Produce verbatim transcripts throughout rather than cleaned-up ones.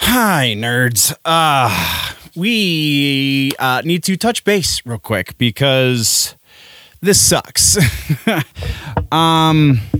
Hi, nerds. Uh, we uh, need to touch base real quick because this sucks. um,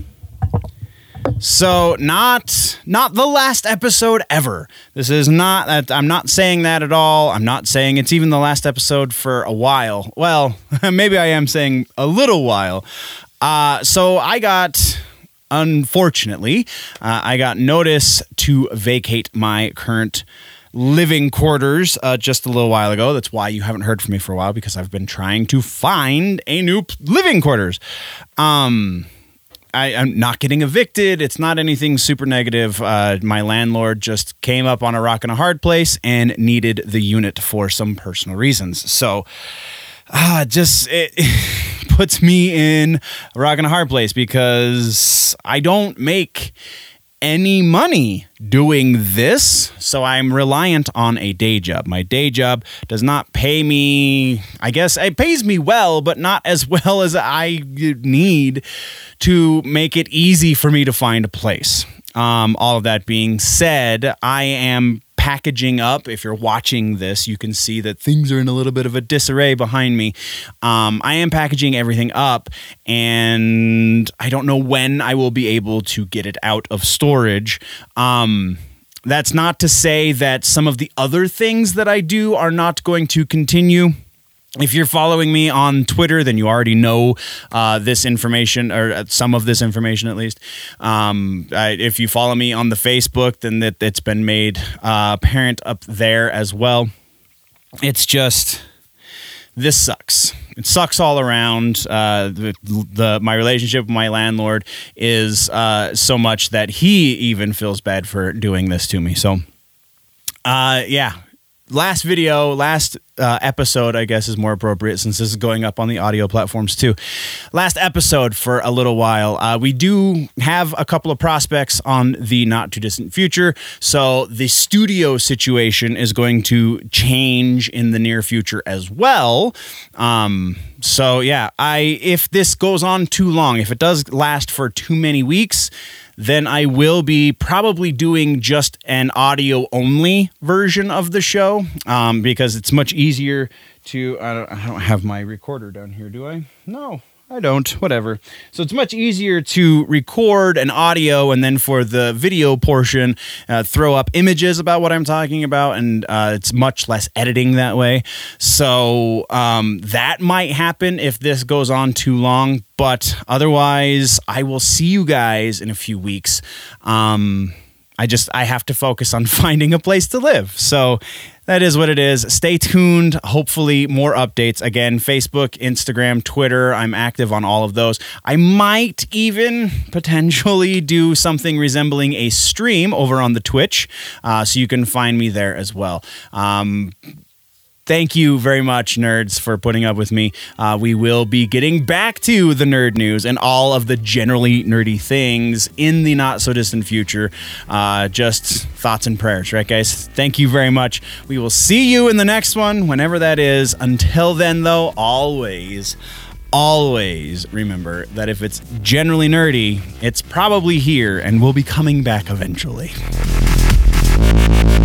so not not the last episode ever. This is not that. I'm not saying that at all. I'm not saying it's even the last episode for a while. Well, maybe I am saying a little while. Uh, so I got. Unfortunately, uh, I got notice to vacate my current living quarters uh, just a little while ago. That's why you haven't heard from me for a while, because I've been trying to find a new p- living quarters. Um, I, I'm not getting evicted. It's not anything super negative. Uh, my landlord just came up on a rock and a hard place and needed the unit for some personal reasons. So, uh, just... It, puts me in a rock and a hard place because I don't make any money doing this, so I'm reliant on a day job. My day job does not pay me, I guess it pays me well, but not as well as I need to make it easy for me to find a place. Um, all of that being said, I am packaging up. If you're watching this, you can see that things are in a little bit of a disarray behind me. Um, I am packaging everything up, and I don't know when I will be able to get it out of storage. Um, that's not to say that some of the other things that I do are not going to continue. If you're following me on Twitter, then you already know uh, this information, or some of this information at least. Um, I, if you follow me on the Facebook, then that it's been made uh, apparent up there as well. It's just, this sucks. It sucks all around. Uh, the, the my relationship with my landlord is uh, so much that he even feels bad for doing this to me. So, uh, yeah. Last video, last uh, episode, I guess, is more appropriate since this is going up on the audio platforms too. Last episode for a little while. Uh, we do have a couple of prospects on the not too distant future, so the studio situation is going to change in the near future as well. Um, so yeah, I if this goes on too long, if it does last for too many weeks, then I will be probably doing just an audio-only version of the show um, because it's much easier to... I don't, I don't have my recorder down here, do I? No, I don't. Whatever. So it's much easier to record an audio and then for the video portion, uh, throw up images about what I'm talking about, and uh, it's much less editing that way. So um, that might happen if this goes on too long. But otherwise, I will see you guys in a few weeks. Um, I just, I have to focus on finding a place to live. So that is what it is. Stay tuned. Hopefully more updates. Again, Facebook, Instagram, Twitter. I'm active on all of those. I might even potentially do something resembling a stream over on the Twitch. Uh, so you can find me there as well. Um, Thank you very much, nerds, for putting up with me. Uh, we will be getting back to the nerd news and all of the generally nerdy things in the not-so-distant future. Uh, just thoughts and prayers, right, guys? Thank you very much. We will see you in the next one, whenever that is. Until then, though, always, always remember that if it's generally nerdy, it's probably here and will be coming back eventually.